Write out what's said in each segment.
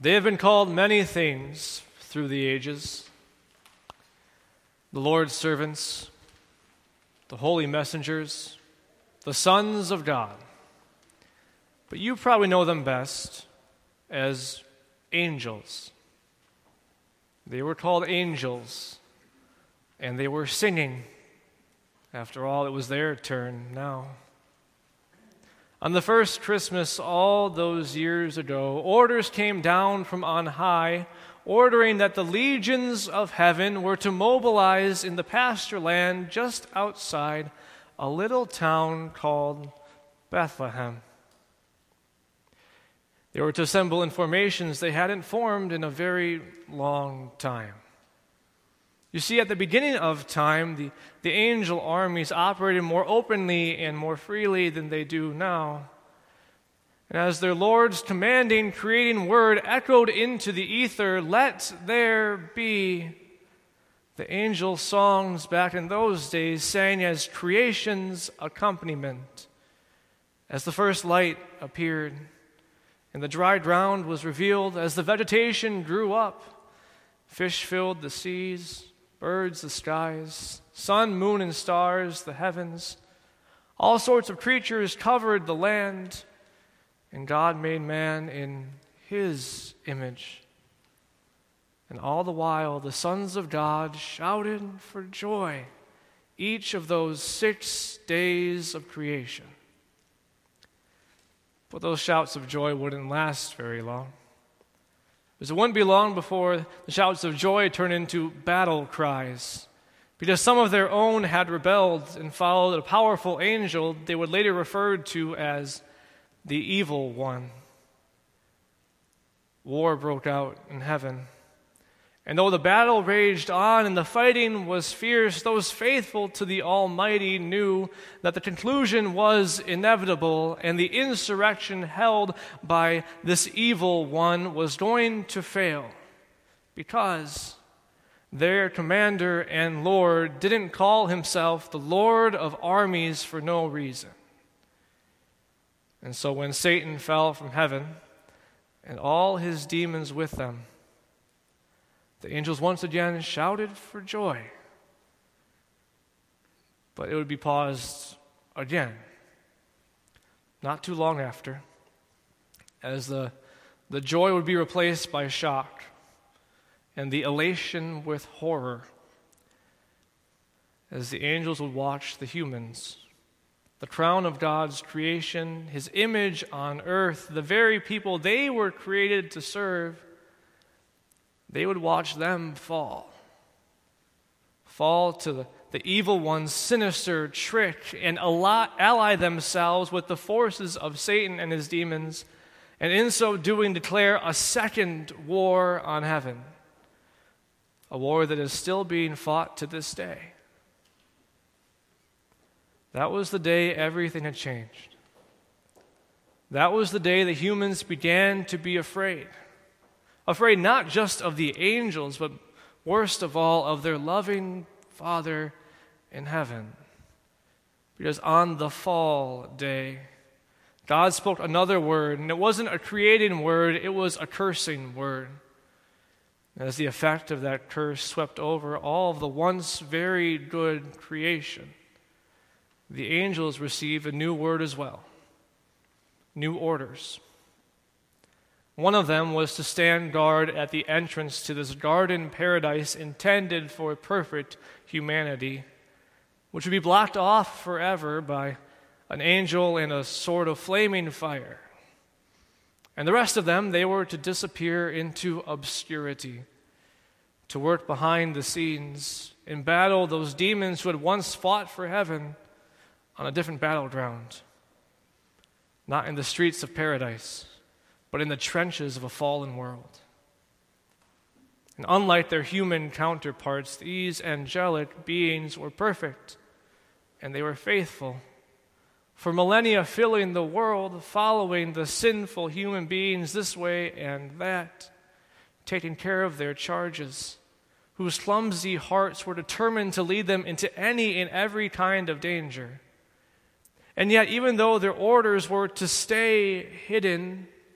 They have been called many things through the ages: the Lord's servants, the holy messengers, the sons of God. But you probably know them best as angels. They were called angels, and they were singing. After all, it was their turn now. On the first Christmas all those years ago, orders came down from on high, ordering that the legions of heaven were to mobilize in the pasture land just outside a little town called Bethlehem. They were to assemble in formations they hadn't formed in a very long time. You see, at the beginning of time, the angel armies operated more openly and more freely than they do now. And as their Lord's commanding, creating word echoed into the ether, "Let there be," the angel songs back in those days sang as creation's accompaniment. As the first light appeared, and the dry ground was revealed, as the vegetation grew up, fish filled the seas, birds the skies, sun, moon, and stars the heavens. All sorts of creatures covered the land, and God made man in his image. And all the while the sons of God shouted for joy each of those 6 days of creation. But those shouts of joy wouldn't last very long, because it wouldn't be long before the shouts of joy turned into battle cries, because some of their own had rebelled and followed a powerful angel they would later refer to as the evil one. War broke out in heaven. And though the battle raged on and the fighting was fierce, those faithful to the Almighty knew that the conclusion was inevitable, and the insurrection held by this evil one was going to fail, because their commander and Lord didn't call himself the Lord of armies for no reason. And so when Satan fell from heaven, and all his demons with them, the angels once again shouted for joy. But it would be paused again, not too long after, as the joy would be replaced by shock and the elation with horror, as the angels would watch the humans, the crown of God's creation, his image on earth, the very people they were created to serve. They would watch them fall to the evil one's sinister trick, and ally themselves with the forces of Satan and his demons, and in so doing declare a second war on heaven, a war that is still being fought to this day. That was the day everything had changed. That was the day that humans began to be afraid. Afraid not just of the angels, but worst of all, of their loving Father in heaven. Because on the fall day, God spoke another word, and it wasn't a creating word, it was a cursing word. As the effect of that curse swept over all of the once very good creation, the angels received a new word as well, new orders. One of them was to stand guard at the entrance to this garden paradise intended for perfect humanity, which would be blocked off forever by an angel and a sword of flaming fire. And the rest of them, they were to disappear into obscurity, to work behind the scenes and battle those demons who had once fought for heaven on a different battleground, not in the streets of paradise, but in the trenches of a fallen world. And unlike their human counterparts, these angelic beings were perfect, and they were faithful. For millennia filling the world, following the sinful human beings this way and that, taking care of their charges, whose clumsy hearts were determined to lead them into any and every kind of danger. And yet, even though their orders were to stay hidden,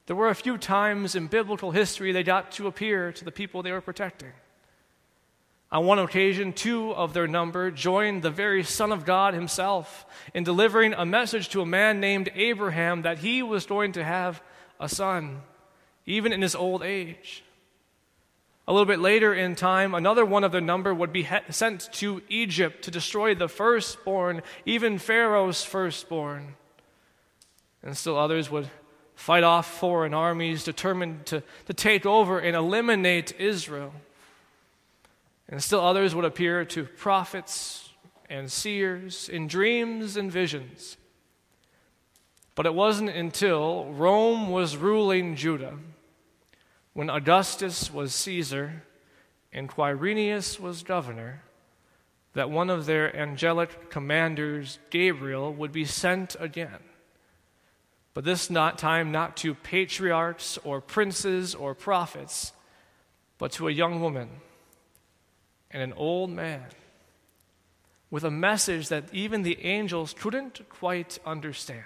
There were a few times in biblical history they got to appear to the people they were protecting. On one occasion, 2 of their number joined the very Son of God himself in delivering a message to a man named Abraham that he was going to have a son, even in his old age. A little bit later in time, another one of their number would be sent to Egypt to destroy the firstborn, even Pharaoh's firstborn. And still others would fight off foreign armies determined to take over and eliminate Israel. And still others would appear to prophets and seers in dreams and visions. But it wasn't until Rome was ruling Judah, when Augustus was Caesar and Quirinius was governor, that one of their angelic commanders, Gabriel, would be sent again. But this time not to patriarchs or princes or prophets, but to a young woman and an old man, with a message that even the angels couldn't quite understand.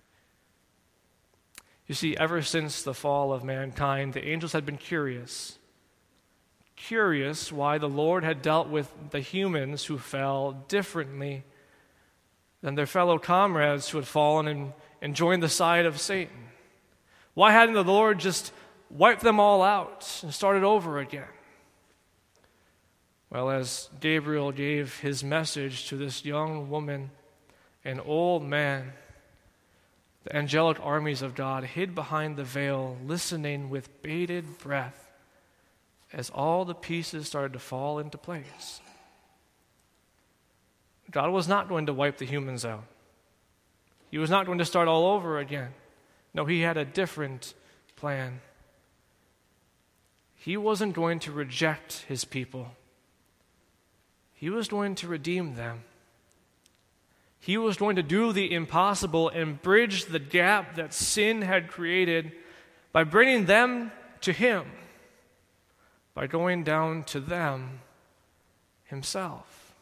You see, ever since the fall of mankind, the angels had been curious why the Lord had dealt with the humans who fell differently than their fellow comrades who had fallen and joined the side of Satan. Why hadn't the Lord just wiped them all out and started over again? Well, as Gabriel gave his message to this young woman and old man, the angelic armies of God hid behind the veil, listening with bated breath as all the pieces started to fall into place. God was not going to wipe the humans out. He was not going to start all over again. No, he had a different plan. He wasn't going to reject his people. He was going to redeem them. He was going to do the impossible and bridge the gap that sin had created by bringing them to him, by going down to them himself.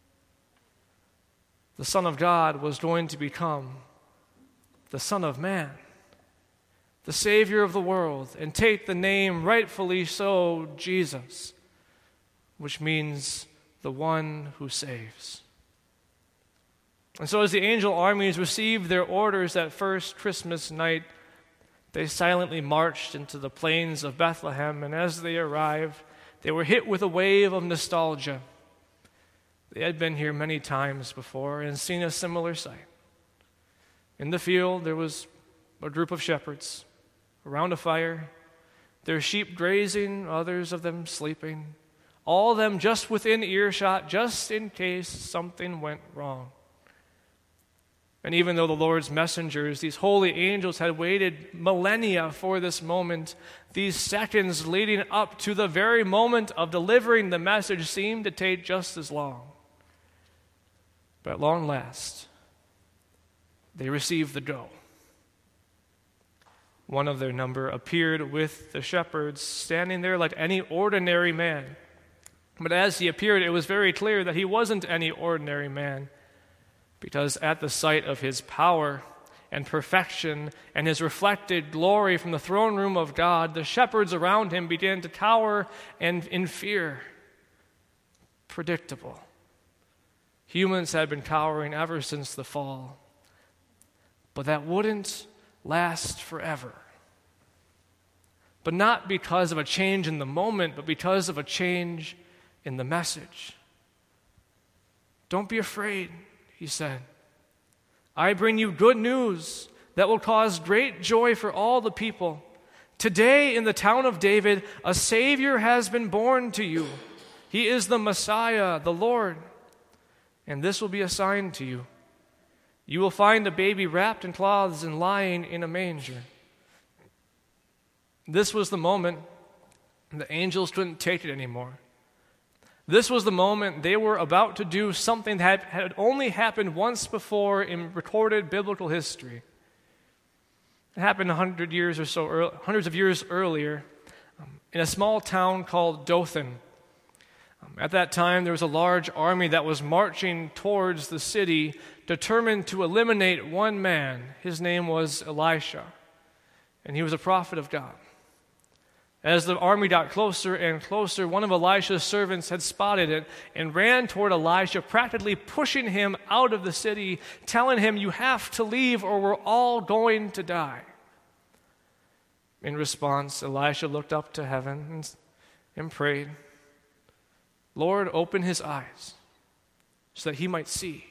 The Son of God was going to become the Son of Man, the Savior of the world, and take the name, rightfully so, Jesus, which means the one who saves. And so as the angel armies received their orders that first Christmas night, they silently marched into the plains of Bethlehem, and as they arrived, they were hit with a wave of nostalgia. They had been here many times before and seen a similar sight. In the field, there was a group of shepherds around a fire, their sheep grazing, others of them sleeping, all of them just within earshot, just in case something went wrong. And even though the Lord's messengers, these holy angels, had waited millennia for this moment, these seconds leading up to the very moment of delivering the message seemed to take just as long. But at long last, they received the go. One of their number appeared with the shepherds, standing there like any ordinary man. But as he appeared, it was very clear that he wasn't any ordinary man, because at the sight of his power and perfection and his reflected glory from the throne room of God, the shepherds around him began to cower and in fear. Predictable. Humans had been cowering ever since the fall. But that wouldn't last forever. But not because of a change in the moment, but because of a change in the message. Don't be afraid, he said. I bring you good news that will cause great joy for all the people. Today in the town of David, a Savior has been born to you. He is the Messiah, the Lord. And this will be a sign to you. You will find a baby wrapped in cloths and lying in a manger. This was the moment the angels couldn't take it anymore. This was the moment they were about to do something that had only happened once before in recorded biblical history. It happened hundreds of years earlier, in a small town called Dothan. At that time, there was a large army that was marching towards the city, determined to eliminate one man. His name was Elisha. and he was a prophet of God. As the army got closer and closer, one of Elisha's servants had spotted it and ran toward Elisha, practically pushing him out of the city, telling him, "You have to leave or we're all going to die." In response, Elisha looked up to heaven and prayed, "Lord, open his eyes so that he might see."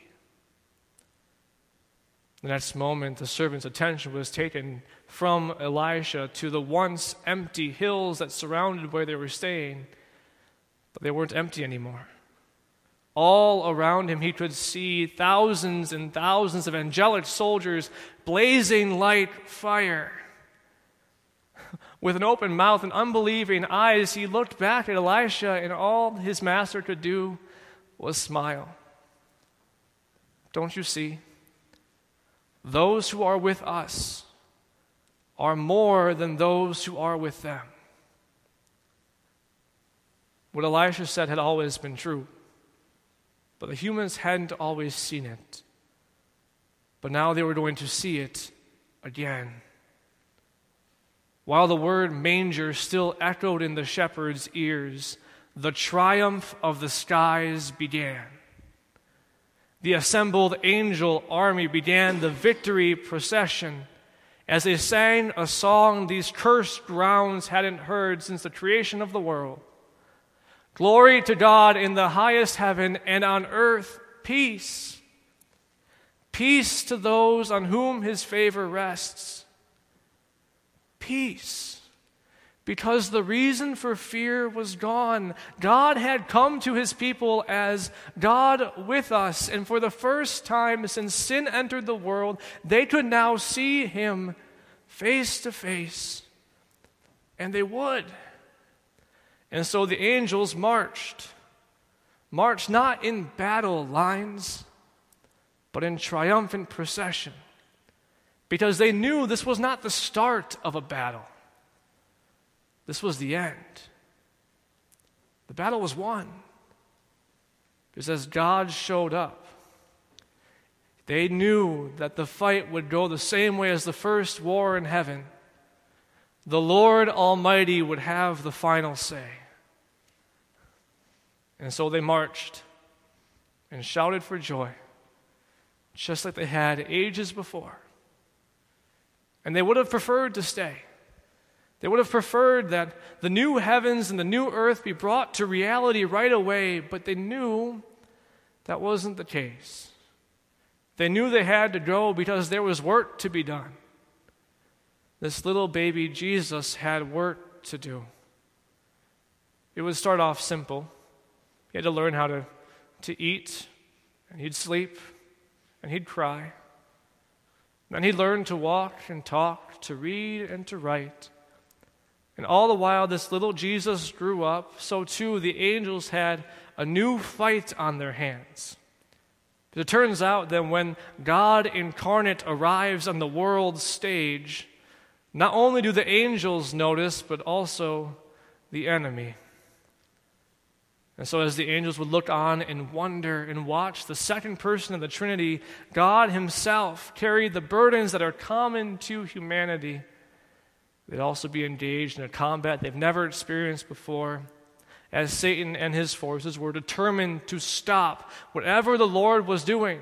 The next moment, the servant's attention was taken from Elisha to the once empty hills that surrounded where they were staying, but they weren't empty anymore. All around him, he could see thousands and thousands of angelic soldiers blazing like fire. With an open mouth and unbelieving eyes, he looked back at Elisha, and all his master could do was smile. "Don't you see? Those who are with us are more than those who are with them." What Elisha said had always been true, but the humans hadn't always seen it. But now they were going to see it again. While the word manger still echoed in the shepherds' ears, the triumph of the skies began. The assembled angel army began the victory procession as they sang a song these cursed grounds hadn't heard since the creation of the world. "Glory to God in the highest heaven, and on earth peace. Peace to those on whom his favor rests." Peace. Because the reason for fear was gone. God had come to his people as God with us, and for the first time since sin entered the world, they could now see him face to face, and they would. And so the angels marched not in battle lines, but in triumphant procession, because they knew this was not the start of a battle. This was the end. The battle was won. Because as God showed up, they knew that the fight would go the same way as the first war in heaven. The Lord Almighty would have the final say. And so they marched and shouted for joy, just like they had ages before. And they would have preferred to stay. They would have preferred that the new heavens and the new earth be brought to reality right away, but they knew that wasn't the case. They knew they had to go because there was work to be done. This little baby Jesus had work to do. It would start off simple. He had to learn how to eat, and he'd sleep, and he'd cry. Then he'd learn to walk and talk, to read and to write. And all the while this little Jesus grew up, so too the angels had a new fight on their hands. But it turns out that when God incarnate arrives on the world stage, not only do the angels notice, but also the enemy. And so as the angels would look on and wonder and watch the second person of the Trinity, God himself carry the burdens that are common to humanity, they'd also be engaged in a combat they've never experienced before, as Satan and his forces were determined to stop whatever the Lord was doing.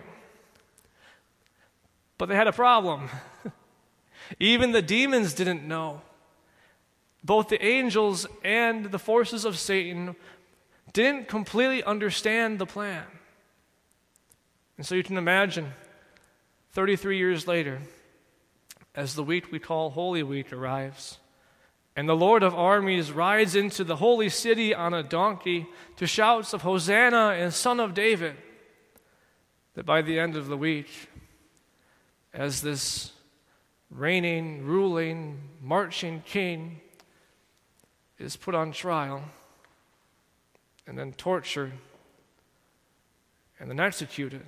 But they had a problem. Even the demons didn't know. Both the angels and the forces of Satan didn't completely understand the plan. And so you can imagine, 33 years later, as the week we call Holy Week arrives, and the Lord of armies rides into the holy city on a donkey to shouts of Hosanna and Son of David, that by the end of the week, as this reigning, ruling, marching king is put on trial and then tortured and then executed,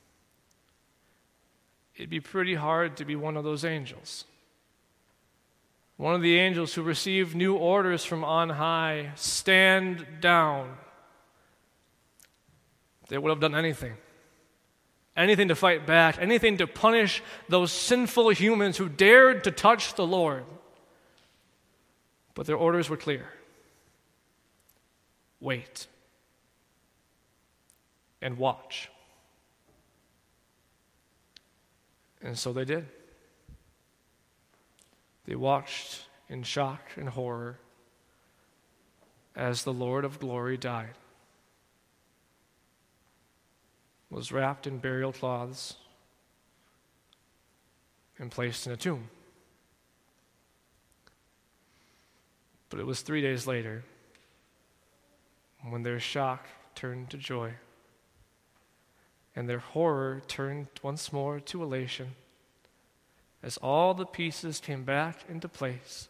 it'd be pretty hard to be one of those angels. One of the angels who received new orders from on high, stand down. They would have done anything. Anything to fight back, anything to punish those sinful humans who dared to touch the Lord. But their orders were clear. Wait and watch. And so they did. They watched in shock and horror as the Lord of glory died, was wrapped in burial cloths, and placed in a tomb. But it was 3 days later when their shock turned to joy and their horror turned once more to elation as all the pieces came back into place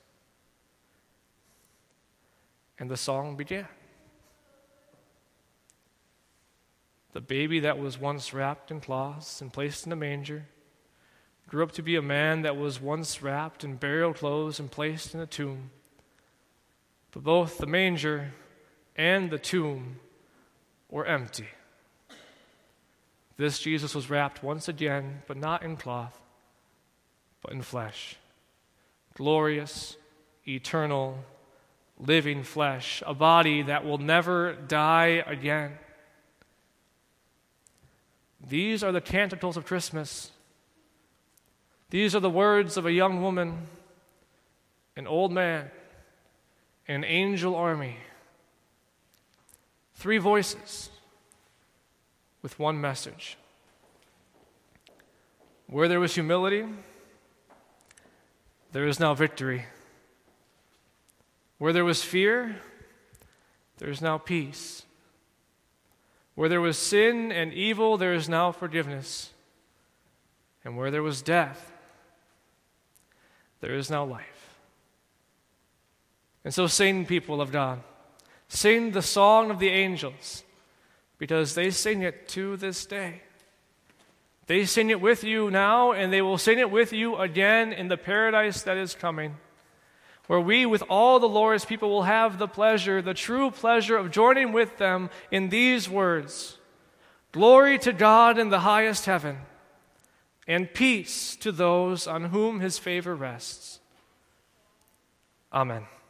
and the song began. The baby that was once wrapped in cloths and placed in a manger grew up to be a man that was once wrapped in burial clothes and placed in a tomb. But both the manger and the tomb were empty. This Jesus was wrapped once again, but not in cloth, but in flesh. Glorious, eternal, living flesh, a body that will never die again. These are the canticles of Christmas. These are the words of a young woman, an old man, an angel army. 3 voices with one message. Where there was humility, there is now victory. Where there was fear, there is now peace. Where there was sin and evil, there is now forgiveness. And where there was death, there is now life. And so sing, people of God. Sing the song of the angels, because they sing it to this day. They sing it with you now, and they will sing it with you again in the paradise that is coming, where we, with all the Lord's people, will have the pleasure, the true pleasure of joining with them in these words: Glory to God in the highest heaven, and peace to those on whom his favor rests. Amen.